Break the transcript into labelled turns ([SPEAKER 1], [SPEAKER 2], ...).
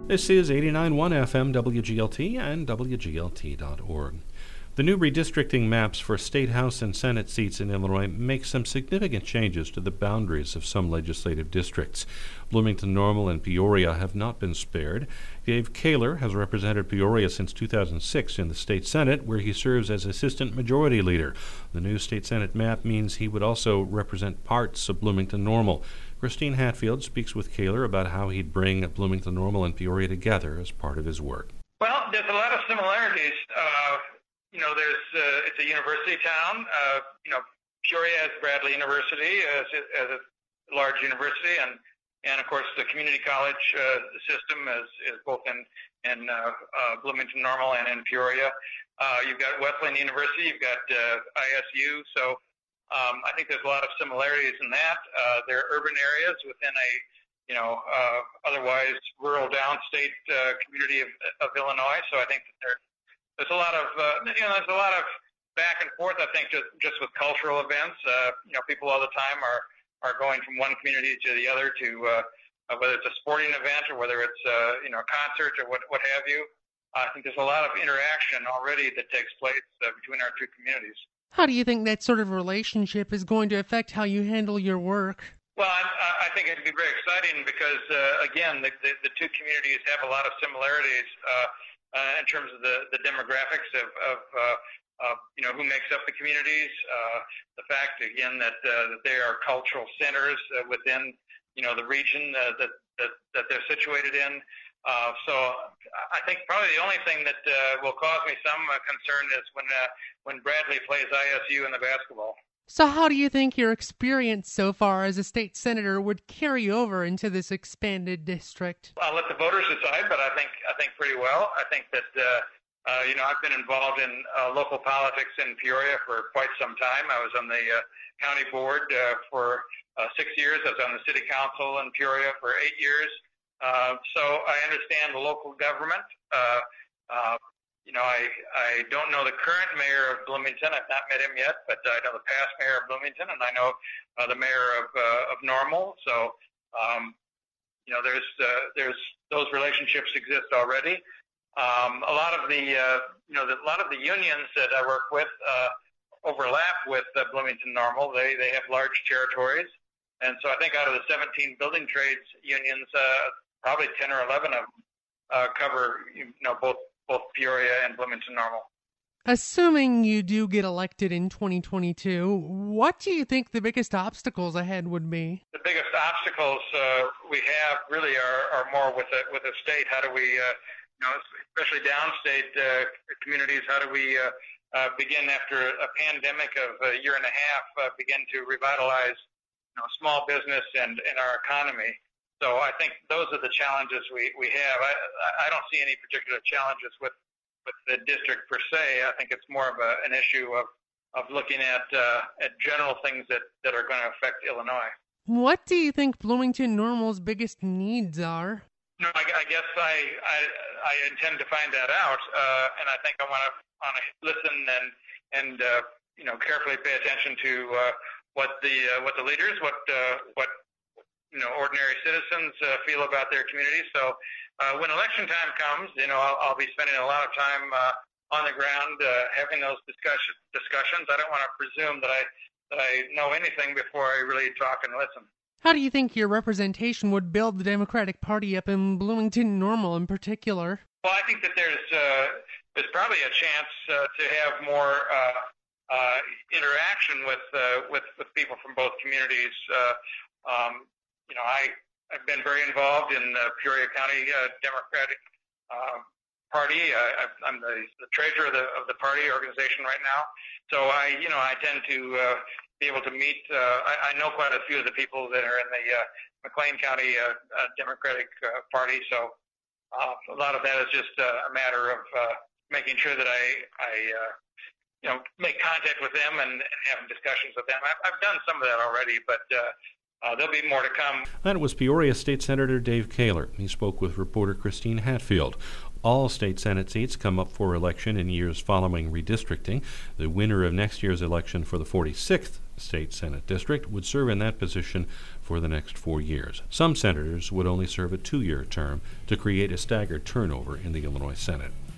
[SPEAKER 1] This is 89.1 FM WGLT and WGLT.org. The new redistricting maps for state house and senate seats in Illinois make some significant changes to the boundaries of some legislative districts. Bloomington Normal and Peoria have not been spared. Dave Kaler has represented Peoria since 2006 in the state senate, where he serves as assistant majority leader. The new state senate map means he would also represent parts of Bloomington Normal. Christine Hatfield speaks with Kaler about how he'd bring Bloomington Normal and Peoria together as part of his work.
[SPEAKER 2] Well, there's a lot of similarities. It's a university town. Peoria has Bradley University as a large university, and of course the community college system is both in Bloomington Normal and in Peoria. You've got Wesleyan University, you've got ISU. So I think there's a lot of similarities in that. There are urban areas within a otherwise rural downstate community of Illinois. So I think that there's a lot of back and forth. I think just with cultural events, people all the time are going from one community to the other to whether it's a sporting event or whether it's a concert or what have you. I think there's a lot of interaction already that takes place between our two communities.
[SPEAKER 3] How do you think that sort of relationship is going to affect how you handle your work?
[SPEAKER 2] Well, I think it'd be very exciting because, again, the two communities have a lot of similarities in terms of the demographics of who makes up the communities. The fact, again, that they are cultural centers within the region that they're situated in. So I think probably the only thing that will cause me some concern is when Bradley plays ISU in the basketball.
[SPEAKER 3] So how do you think your experience so far as a state senator would carry over into this expanded district?
[SPEAKER 2] I'll let the voters decide, but I think pretty well. I think that I've been involved in local politics in Peoria for quite some time. I was on the county board for 6 years. I was on the city council in Peoria for 8 years. So I understand the local government. I don't know the current mayor of Bloomington. I've not met him yet, but I know the past mayor of Bloomington, and I know the mayor of Normal. So, there's those relationships exist already. A lot of the unions that I work with overlap with Bloomington Normal. They have large territories, and so I think out of the 17 building trades unions, probably 10 or 11 of them cover both Peoria and Bloomington Normal.
[SPEAKER 3] Assuming you do get elected in 2022, what do you think the biggest obstacles ahead would be?
[SPEAKER 2] The biggest obstacles we have really are more with the state. How do we, especially downstate communities, how do we begin after a pandemic of a year and a half, begin to revitalize small business and our economy? So I think those are the challenges we have. I don't see any particular challenges with the district per se. I think it's more of an issue of looking at general things that are going to affect Illinois.
[SPEAKER 3] What do you think Bloomington Normal's biggest needs are?
[SPEAKER 2] I guess I intend to find that out, and I think I want to listen and carefully pay attention to what the leaders, what ordinary citizens feel about their communities. So when election time comes, I'll be spending a lot of time on the ground having those discussions. I don't want to presume that I know anything before I really talk and listen.
[SPEAKER 3] How do you think your representation would build the Democratic Party up in Bloomington Normal in particular?
[SPEAKER 2] Well, I think that there's probably a chance to have more interaction with people from both communities. I've been very involved in the Peoria County Democratic Party. I'm the treasurer of the party organization right now. So I tend to be able to meet. I know quite a few of the people that are in the McLean County Democratic Party. So a lot of that is just a matter of making sure that I make contact with them and have discussions with them. I've done some of that already, but there'll be more to come.
[SPEAKER 1] That was Peoria State Senator Dave Kaler. He spoke with reporter Christine Hatfield. All state Senate seats come up for election in years following redistricting. The winner of next year's election for the 46th State Senate District would serve in that position for for the next 4 years. Some senators would only serve a 2-year term to create a staggered turnover in the Illinois Senate.